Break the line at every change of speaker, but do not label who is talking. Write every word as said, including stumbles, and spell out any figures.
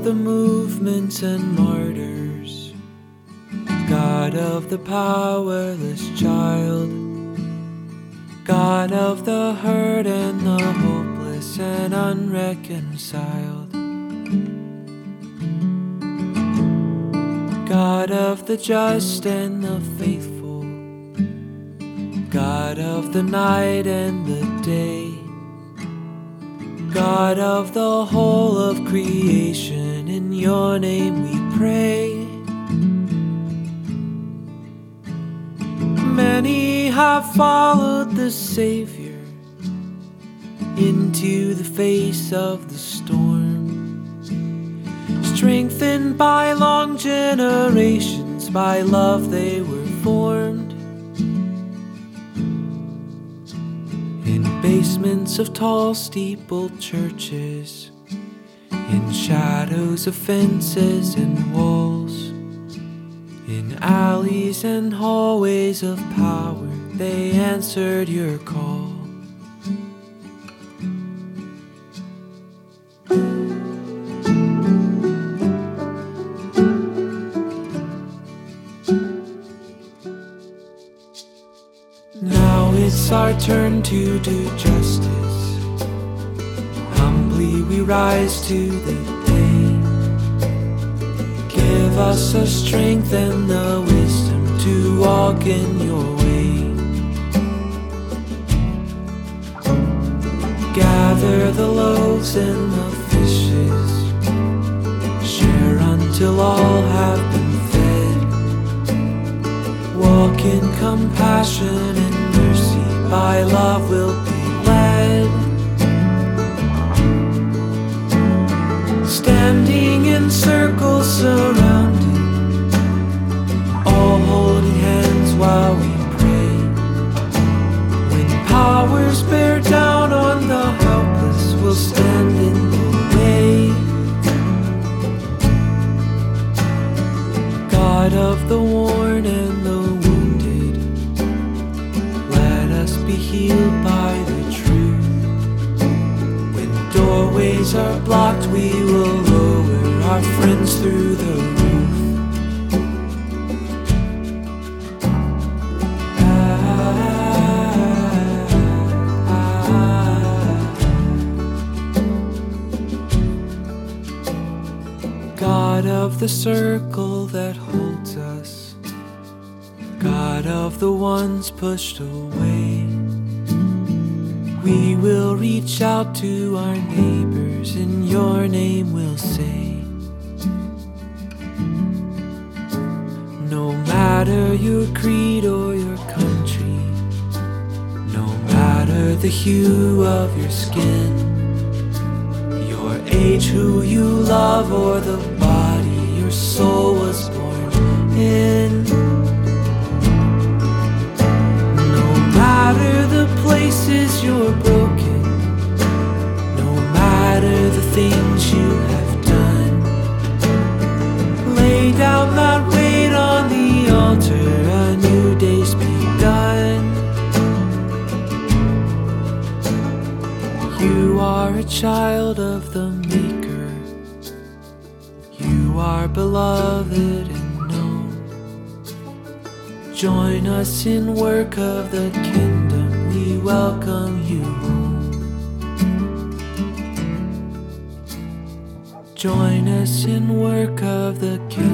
of the movements and martyrs, God of the powerless child, God of the hurt and the hopeless and unreconciled, God of the just and the faithful, God of the night and the day, God of the whole of creation, in your name we pray. Many have followed the Savior into the face of the storm, strengthened by long generations, by love they were formed. In basements of tall steepled churches, in shadows of fences and walls, in alleys and hallways of power, they answered your call. Now it's our turn to do justice. Humbly we rise to the day. Give us the strength and the wisdom to walk in your way. Gather the loaves and the fishes, share until all have been fed. Walk in compassion and mercy, by love we'll be led. Standing in circles surrounding, all holding hands while we pray. When powers bear down on the helpless, we'll stand in the way. God of the worn and the wounded, let us be healed by the truth. When doorways are blocked, we will lower our friends through the roof. Ah, ah, ah. God of the circle that holds us, God of the ones pushed away, we will reach out to our neighbors, in your name we'll say. No matter your creed or your country, no matter the hue of your skin, your age, who you love, or the body your soul was born in, no matter the places you're broken, no matter the things you have done, lay down that weight on the altar, a new day's begun. You are a child of the Maker, you are beloved and known. Join us in work of the kingdom, we welcome you home. Join us in work of the kingdom.